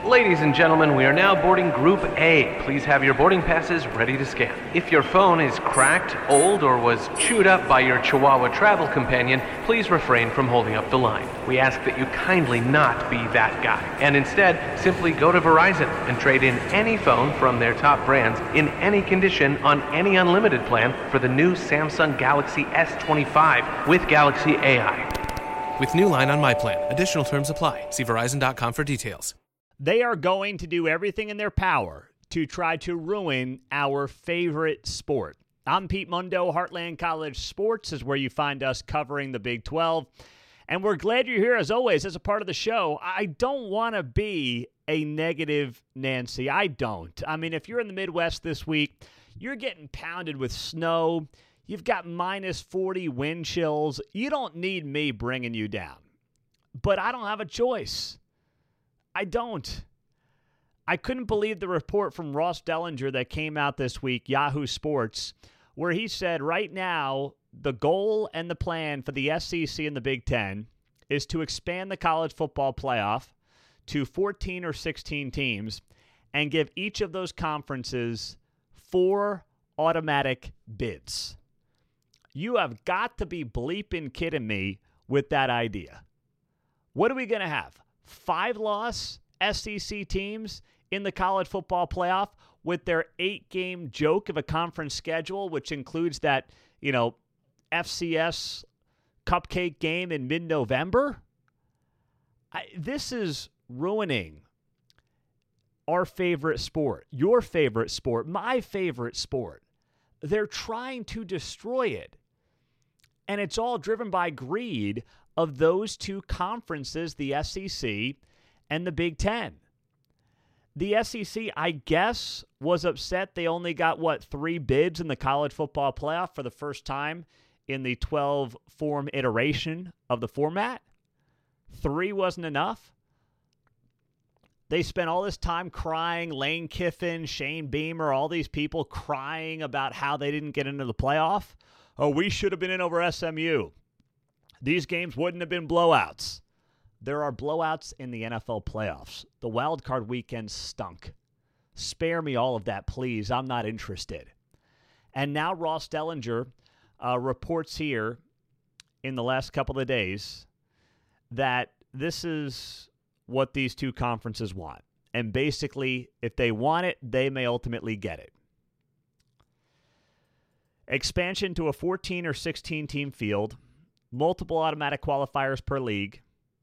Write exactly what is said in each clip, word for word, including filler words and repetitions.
Ladies and gentlemen, we are now boarding Group A. Please have your boarding passes ready to scan. If your phone is cracked, old, or was chewed up by your Chihuahua travel companion, please refrain from holding up the line. We ask that you kindly not be that guy, and instead simply go to Verizon and trade in any phone from their top brands in any condition on any unlimited plan for the new Samsung Galaxy S twenty-five with Galaxy A I. With new line on my plan. Additional terms apply. See Verizon dot com for details. They are going to do everything in their power to try to ruin our favorite sport. I'm Pete Mundo. Heartland College Sports is where you find us covering the Big twelve. And we're glad you're here, as always, as a part of the show. I don't want to be a negative Nancy. I don't. I mean, if you're in the Midwest this week, you're getting pounded with snow. You've got minus forty wind chills. You don't need me bringing you down. But I don't have a choice. I don't. I couldn't believe the report from Ross Dellinger that came out this week, Yahoo Sports, where he said right now the goal and the plan for the S E C and the Big Ten is to expand the college football playoff to fourteen or sixteen teams and give each of those conferences four automatic bids. You have got to be bleeping kidding me with that idea. What are we going to have? Five-loss S E C teams in the college football playoff with their eight-game joke of a conference schedule, which includes that, you know, F C S cupcake game in mid-November? I, this is ruining our favorite sport, your favorite sport, my favorite sport. They're trying to destroy it. And it's all driven by greed of those two conferences, the S E C and the Big Ten. The S E C, I guess, was upset they only got, what, three bids in the college football playoff for the first time in the twelve-form iteration of the format. Three wasn't enough. They spent all this time crying, Lane Kiffin, Shane Beamer, all these people crying about how they didn't get into the playoff. Oh, we should have been in over S M U. These games wouldn't have been blowouts. There are blowouts in the N F L playoffs. The wild card weekend stunk. Spare me all of that, please. I'm not interested. And now Ross Dellinger uh, reports here in the last couple of days that this is what these two conferences want. And basically, if they want it, they may ultimately get it. Expansion to a fourteen or sixteen team field. Multiple automatic qualifiers per league.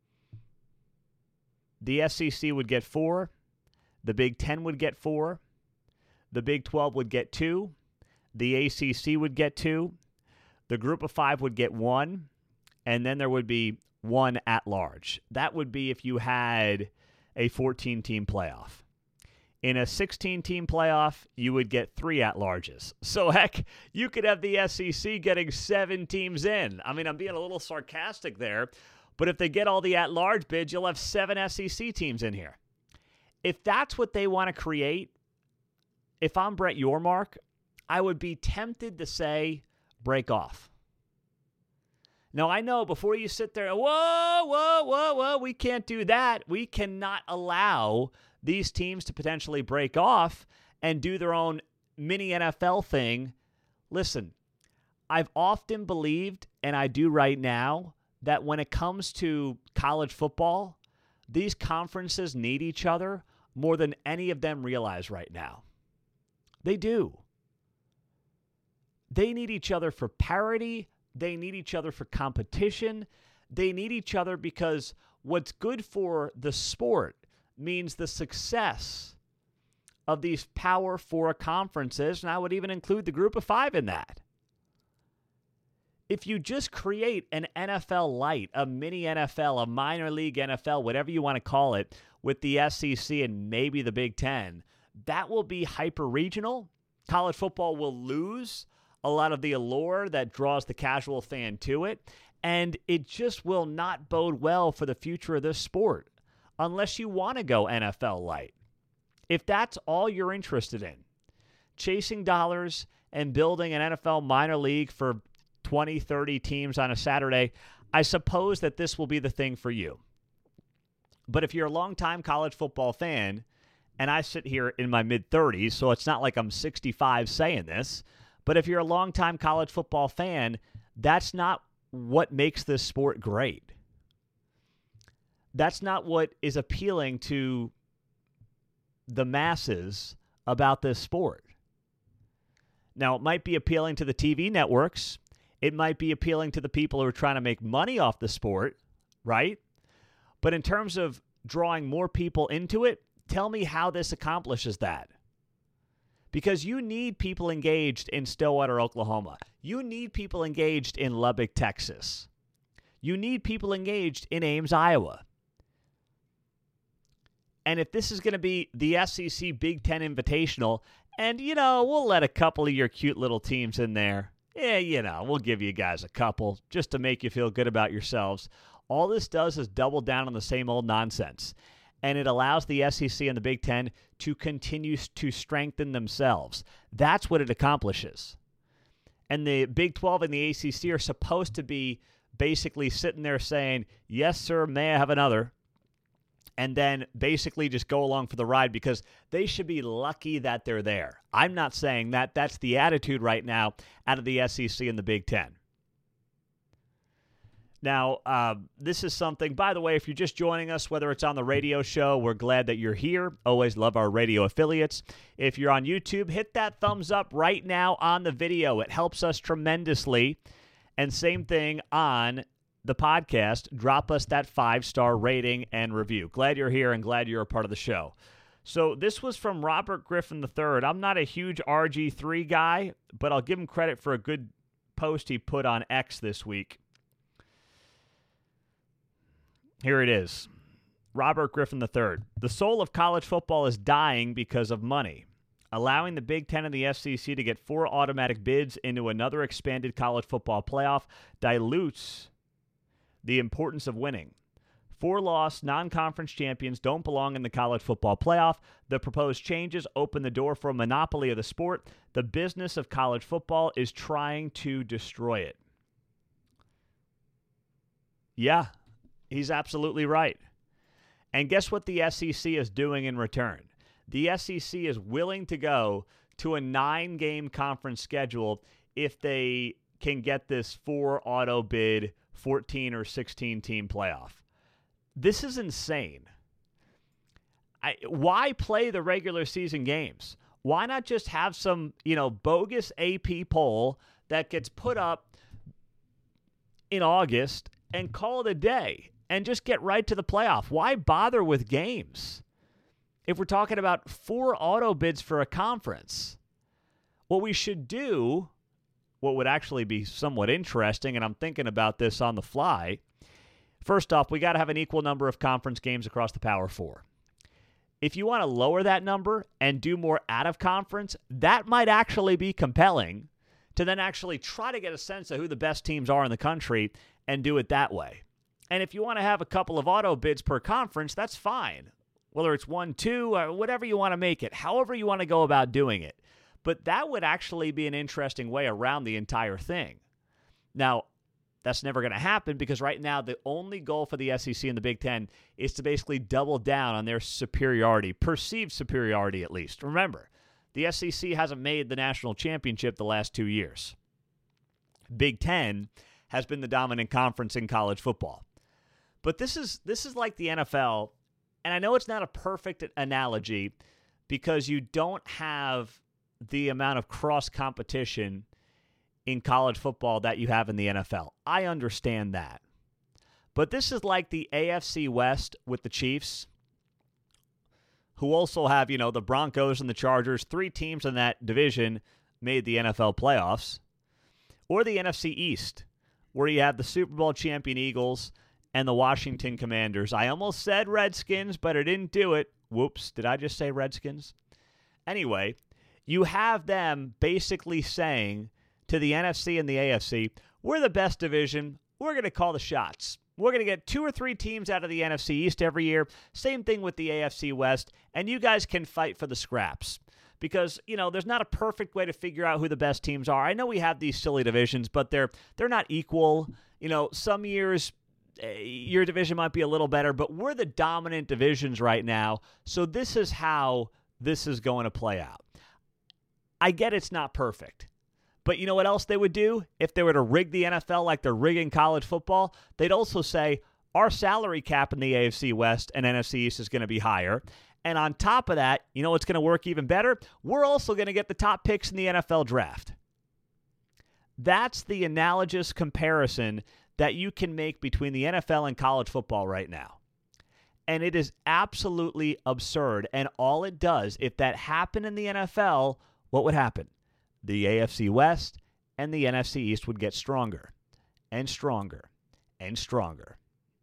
The S E C would get four. The Big Ten would get four. The Big twelve would get two. The A C C would get two. The Group of Five would get one. And then there would be one at large. That would be if you had a fourteen-team playoff. In a sixteen-team playoff, you would get three at-larges. So, heck, you could have the S E C getting seven teams in. I mean, I'm being a little sarcastic there, but if they get all the at-large bids, you'll have seven S E C teams in here. If that's what they want to create, if I'm Brett Yormark, I would be tempted to say, break off. Now, I know before you sit there, whoa, whoa, whoa, whoa, we can't do that. We cannot allow these teams to potentially break off and do their own mini N F L thing. Listen, I've often believed, and I do right now, that when it comes to college football, these conferences need each other more than any of them realize right now. They do. They need each other for parity. They need each other for competition. They need each other because what's good for the sport means the success of these Power Four conferences, and I would even include the Group of Five in that. If you just create an N F L light, a mini N F L, a minor league N F L, whatever you want to call it, with the S E C and maybe the Big Ten, that will be hyper-regional. College football will lose a lot of the allure that draws the casual fan to it, and it just will not bode well for the future of this sport unless you want to go N F L light. If that's all you're interested in, chasing dollars and building an N F L minor league for twenty, thirty teams on a Saturday, I suppose that this will be the thing for you. But if you're a longtime college football fan, and I sit here in my mid-thirties, so it's not like I'm sixty-five saying this, but if you're a longtime college football fan, that's not what makes this sport great. That's not what is appealing to the masses about this sport. Now, it might be appealing to the T V networks. It might be appealing to the people who are trying to make money off the sport, right? But in terms of drawing more people into it, tell me how this accomplishes that. Because you need people engaged in Stillwater, Oklahoma. You need people engaged in Lubbock, Texas. You need people engaged in Ames, Iowa. And if this is going to be the S E C Big Ten Invitational, and, you know, we'll let a couple of your cute little teams in there. Yeah, you know, we'll give you guys a couple just to make you feel good about yourselves. All this does is double down on the same old nonsense. And it allows the S E C and the Big Ten to continue to strengthen themselves. That's what it accomplishes. And the Big twelve and the A C C are supposed to be basically sitting there saying, yes, sir, may I have another? And then basically just go along for the ride because they should be lucky that they're there. I'm not saying that. That's the attitude right now out of the S E C and the Big Ten. Now, uh, this is something, by the way, if you're just joining us, whether it's on the radio show, we're glad that you're here. Always love our radio affiliates. If you're on YouTube, hit that thumbs up right now on the video. It helps us tremendously. And same thing on the podcast. Drop us that five-star rating and review. Glad you're here and glad you're a part of the show. So this was from Robert Griffin the third. I'm not a huge R G three guy, but I'll give him credit for a good post he put on X this week. Here it is. Robert Griffin the third. The soul of college football is dying because of money. Allowing the Big Ten and the S E C to get four automatic bids into another expanded college football playoff dilutes the importance of winning. Four-loss, non-conference champions don't belong in the college football playoff. The proposed changes open the door for a monopoly of the sport. The business of college football is trying to destroy it. Yeah. He's absolutely right. And guess what the S E C is doing in return? The S E C is willing to go to a nine-game conference schedule if they can get this four auto bid fourteen or sixteen team playoff. This is insane. I, why play the regular season games? Why not just have some, you know, bogus A P poll that gets put up in August and call it a day? And just get right to the playoff. Why bother with games? If we're talking about four auto bids for a conference, what we should do, what would actually be somewhat interesting, and I'm thinking about this on the fly, first off, we got to have an equal number of conference games across the Power Four. If you want to lower that number and do more out of conference, that might actually be compelling to then actually try to get a sense of who the best teams are in the country and do it that way. And if you want to have a couple of auto bids per conference, that's fine. Whether it's one, two, or whatever you want to make it, however you want to go about doing it. But that would actually be an interesting way around the entire thing. Now, that's never going to happen because right now the only goal for the S E C and the Big Ten is to basically double down on their superiority, perceived superiority at least. Remember, the S E C hasn't made the national championship the last two years. Big Ten has been the dominant conference in college football. But this is this is like the N F L, and I know it's not a perfect analogy because you don't have the amount of cross-competition in college football that you have in the N F L. I understand that. But this is like the A F C West with the Chiefs, who also have, you know, the Broncos and the Chargers. Three teams in that division made the N F L playoffs. Or the N F C East, where you have the Super Bowl champion Eagles and the Washington Commanders. I almost said Redskins, but I didn't do it. Whoops, did I just say Redskins? Anyway, you have them basically saying to the N F C and the A F C, we're the best division. We're going to call the shots. We're going to get two or three teams out of the N F C East every year. Same thing with the A F C West. And you guys can fight for the scraps. Because, you know, there's not a perfect way to figure out who the best teams are. I know we have these silly divisions, but they're they're not equal. You know, some years your division might be a little better, but we're the dominant divisions right now, so this is how this is going to play out. I get it's not perfect, but you know what else they would do if they were to rig the N F L like they're rigging college football? They'd also say our salary cap in the A F C West and N F C East is going to be higher, and on top of that, you know what's going to work even better? We're also going to get the top picks in the N F L draft. That's the analogous comparison that you can make between the N F L and college football right now. And it is absolutely absurd. And all it does, if that happened in the N F L, what would happen? The A F C West and the N F C East would get stronger and stronger and stronger.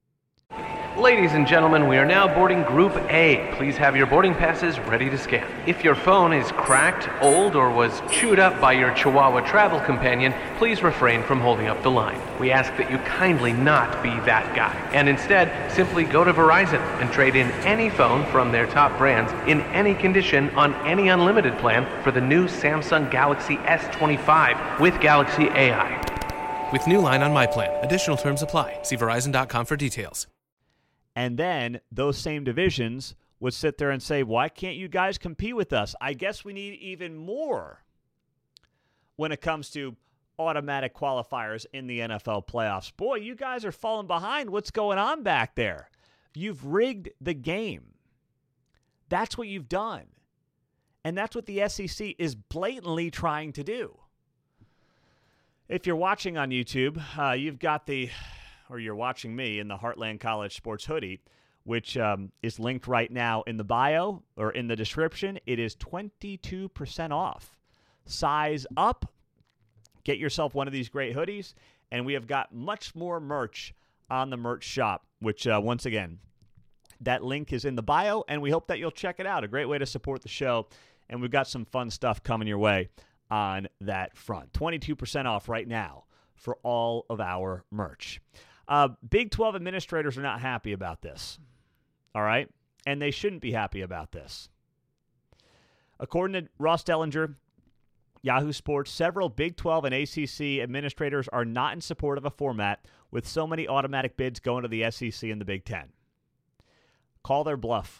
Ladies and gentlemen, we are now boarding Group A. Please have your boarding passes ready to scan. If your phone is cracked, old, or was chewed up by your Chihuahua travel companion, please refrain from holding up the line. We ask that you kindly not be that guy, and instead simply go to Verizon and trade in any phone from their top brands in any condition on any unlimited plan for the new Samsung Galaxy S twenty-five with Galaxy A I. With new line on my plan. Additional terms apply. See Verizon dot com for details. And then those same divisions would sit there and say, why can't you guys compete with us? I guess we need even more when it comes to automatic qualifiers in the N F L playoffs. Boy, you guys are falling behind. What's going on back there? You've rigged the game. That's what you've done. And that's what the S E C is blatantly trying to do. If you're watching on YouTube, uh, you've got the... or you're watching me in the Heartland College Sports hoodie, which um, is linked right now in the bio or in the description. It is twenty-two percent off. Size up. Get yourself one of these great hoodies. And we have got much more merch on the merch shop, which, uh, once again, that link is in the bio, and we hope that you'll check it out. A great way to support the show. And we've got some fun stuff coming your way on that front. twenty-two percent off right now for all of our merch. Uh, Big twelve administrators are not happy about this, all right? And they shouldn't be happy about this. According to Ross Dellinger, Yahoo Sports, several Big twelve and A C C administrators are not in support of a format with so many automatic bids going to the S E C and the Big Ten. Call their bluff.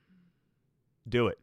Do it.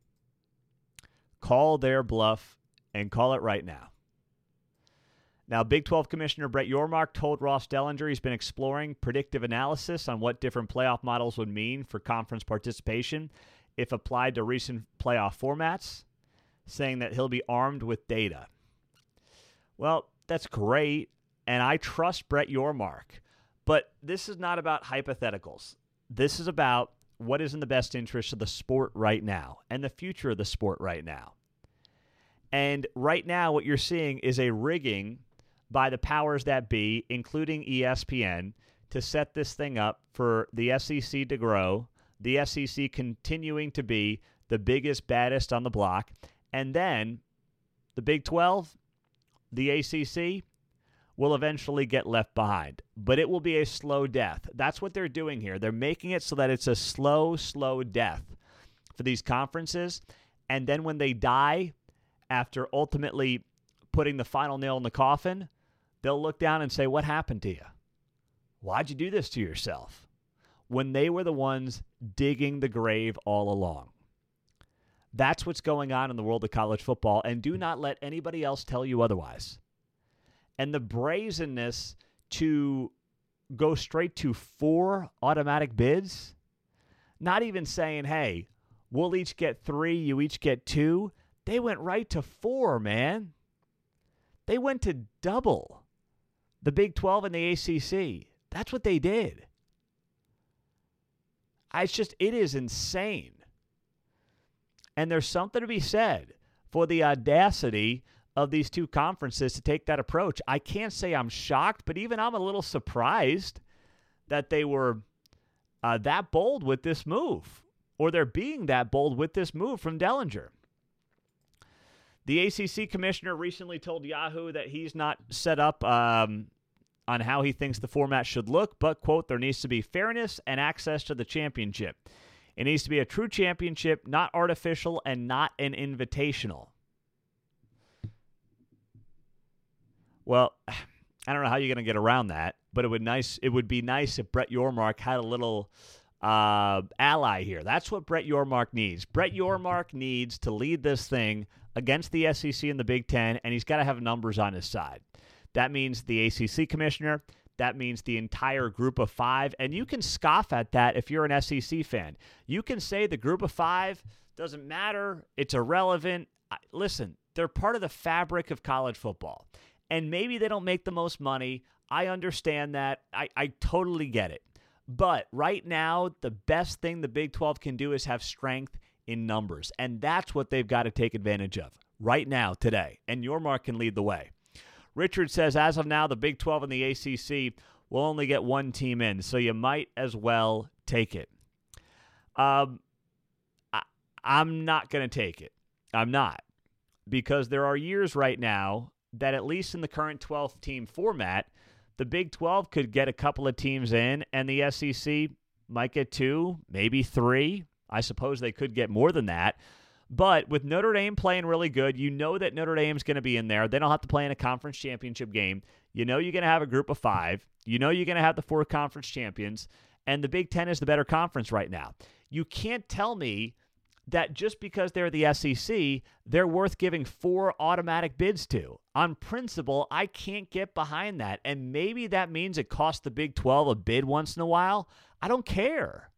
Call their bluff and call it right now. Now, Big twelve Commissioner Brett Yormark told Ross Dellinger he's been exploring predictive analysis on what different playoff models would mean for conference participation if applied to recent playoff formats, saying that he'll be armed with data. Well, that's great, and I trust Brett Yormark, but this is not about hypotheticals. This is about what is in the best interest of the sport right now and the future of the sport right now. And right now, what you're seeing is a rigging by the powers that be, including E S P N, to set this thing up for the S E C to grow, the S E C continuing to be the biggest, baddest on the block, and then the Big twelve, the A C C, will eventually get left behind. But it will be a slow death. That's what they're doing here. They're making it so that it's a slow, slow death for these conferences. And then when they die, after ultimately putting the final nail in the coffin, they'll look down and say, what happened to you? Why'd you do this to yourself? When they were the ones digging the grave all along. That's what's going on in the world of college football, and do not let anybody else tell you otherwise. And the brazenness to go straight to four automatic bids, not even saying, hey, we'll each get three, you each get two. They went right to four, man. They went to double the Big twelve and the A C C. That's what they did. It's just, it is insane. And there's something to be said for the audacity of these two conferences to take that approach. I can't say I'm shocked, but even I'm a little surprised that they were uh, that bold with this move, or they're being that bold with this move from Dellinger. The A C C commissioner recently told Yahoo that he's not set up um, on how he thinks the format should look, but, quote, there needs to be fairness and access to the championship. It needs to be a true championship, not artificial and not an invitational. Well, I don't know how you're going to get around that, but it would nice. It would be nice if Brett Yormark had a little uh, ally here. That's what Brett Yormark needs. Brett Yormark needs to lead this thing against the S E C and the Big Ten, and he's got to have numbers on his side. That means the A C C commissioner. That means the entire group of five. And you can scoff at that if you're an S E C fan. You can say the group of five doesn't matter. It's irrelevant. Listen, they're part of the fabric of college football. And maybe they don't make the most money. I understand that. I, I totally get it. But right now, the best thing the Big twelve can do is have strength in numbers. And that's what they've got to take advantage of right now, today. And Yormark can lead the way. Richard says, as of now, the Big twelve and the A C C will only get one team in, so you might as well take it. Um, I, I'm not going to take it. I'm not. Because there are years right now that at least in the current twelve-team format, the Big twelve could get a couple of teams in, and the S E C might get two, maybe three. I suppose they could get more than that. But with Notre Dame playing really good, you know that Notre Dame's going to be in there. They don't have to play in a conference championship game. You know you're going to have a group of five. You know you're going to have the four conference champions. And the Big Ten is the better conference right now. You can't tell me that just because they're the S E C, they're worth giving four automatic bids to. On principle, I can't get behind that. And maybe that means it costs the Big twelve a bid once in a while. I don't care.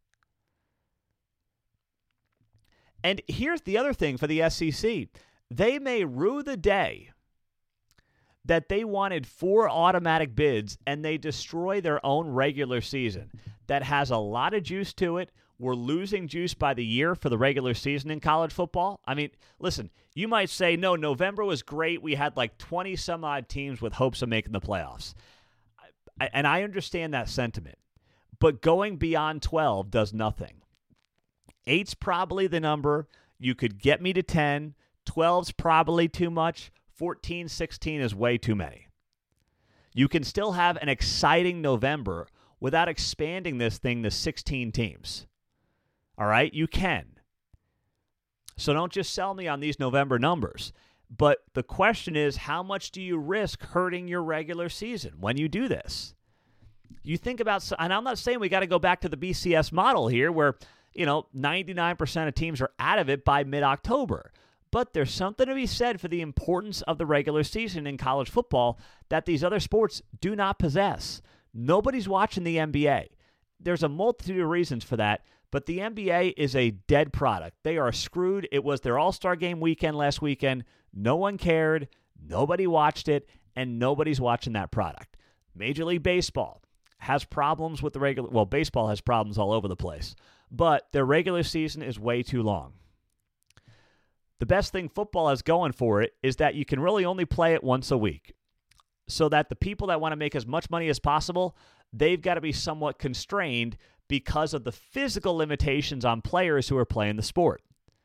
And here's the other thing for the S E C. They may rue the day that they wanted four automatic bids and they destroy their own regular season. That has a lot of juice to it. We're losing juice by the year for the regular season in college football. I mean, listen, you might say, no, November was great. We had like twenty some odd teams with hopes of making the playoffs. And I understand that sentiment. But going beyond twelve does nothing. Eight's probably the number. You could get me to ten. twelve's probably too much. fourteen, sixteen is way too many. You can still have an exciting November without expanding this thing to sixteen teams. All right? You can. So don't just sell me on these November numbers. But the question is, how much do you risk hurting your regular season when you do this? You think about, and I'm not saying we got to go back to the B C S model here where, you know, ninety-nine percent of teams are out of it by mid-October. But there's something to be said for the importance of the regular season in college football that these other sports do not possess. Nobody's watching the N B A. There's a multitude of reasons for that, but the N B A is a dead product. They are screwed. It was their All-Star Game weekend last weekend. No one cared. Nobody watched it, and nobody's watching that product. Major League Baseball has problems with the regular, well, baseball has problems all over the place, but their regular season is way too long. The best thing football has going for it is that you can really only play it once a week, so that the people that want to make as much money as possible, they've got to be somewhat constrained because of the physical limitations on players who are playing the sport.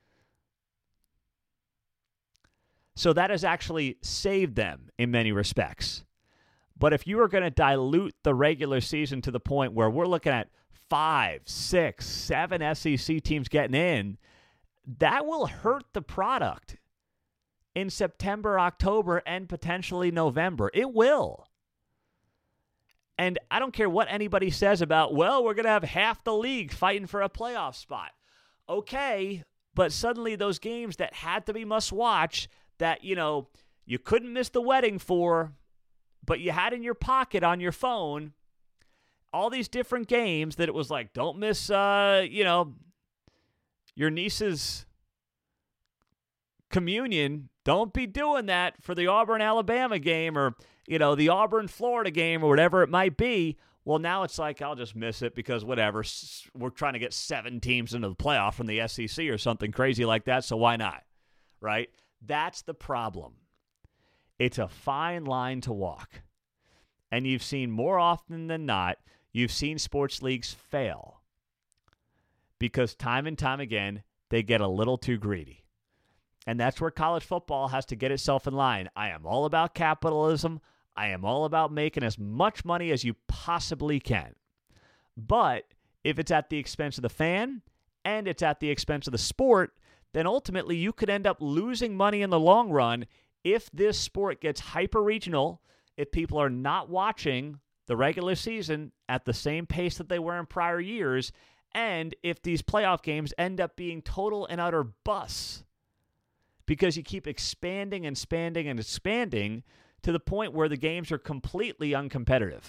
So that has actually saved them in many respects. But if you are going to dilute the regular season to the point where we're looking at five, six, seven S E C teams getting in, that will hurt the product in September, October, and potentially November. It will. And I don't care what anybody says about, well, we're going to have half the league fighting for a playoff spot. Okay, but suddenly those games that had to be must-watch, that, you know, you couldn't miss the wedding for, but you had in your pocket on your phone, all these different games that it was like, don't miss, uh, you know, your niece's communion. Don't be doing that for the Auburn-Alabama game or, you know, the Auburn-Florida game or whatever it might be. Well, now it's like, I'll just miss it because whatever. We're trying to get seven teams into the playoff from the S E C or something crazy like that, so why not? Right? That's the problem. It's a fine line to walk. And you've seen more often than not, you've seen sports leagues fail because time and time again, they get a little too greedy. And that's where college football has to get itself in line. I am all about capitalism. I am all about making as much money as you possibly can. But if it's at the expense of the fan and it's at the expense of the sport, then ultimately you could end up losing money in the long run if this sport gets hyper-regional, if people are not watching the regular season at the same pace that they were in prior years, and if these playoff games end up being total and utter busts because you keep expanding and expanding and expanding to the point where the games are completely uncompetitive.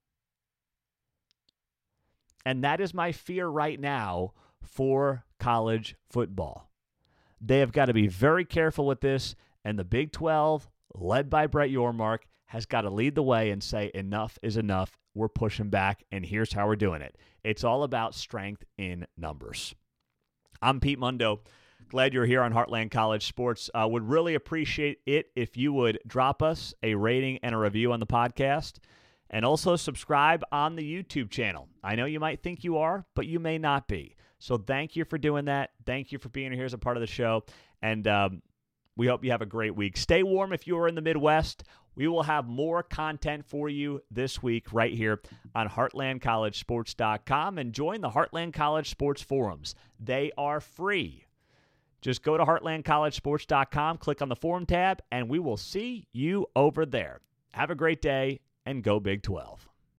And that is my fear right now for college football. They have got to be very careful with this, and the Big twelve, led by Brett Yormark, has got to lead the way and say enough is enough. We're pushing back, and here's how we're doing it. It's all about strength in numbers. I'm Pete Mundo. Glad you're here on Heartland College Sports. Uh, would really appreciate it if you would drop us a rating and a review on the podcast, and also subscribe on the YouTube channel. I know you might think you are, but you may not be. So thank you for doing that. Thank you for being here as a part of the show, and um, we hope you have a great week. Stay warm if you are in the Midwest. We will have more content for you this week right here on heartland college sports dot com, and join the Heartland College Sports forums. They are free. Just go to heartland college sports dot com, click on the forum tab, and we will see you over there. Have a great day, and go Big twelve.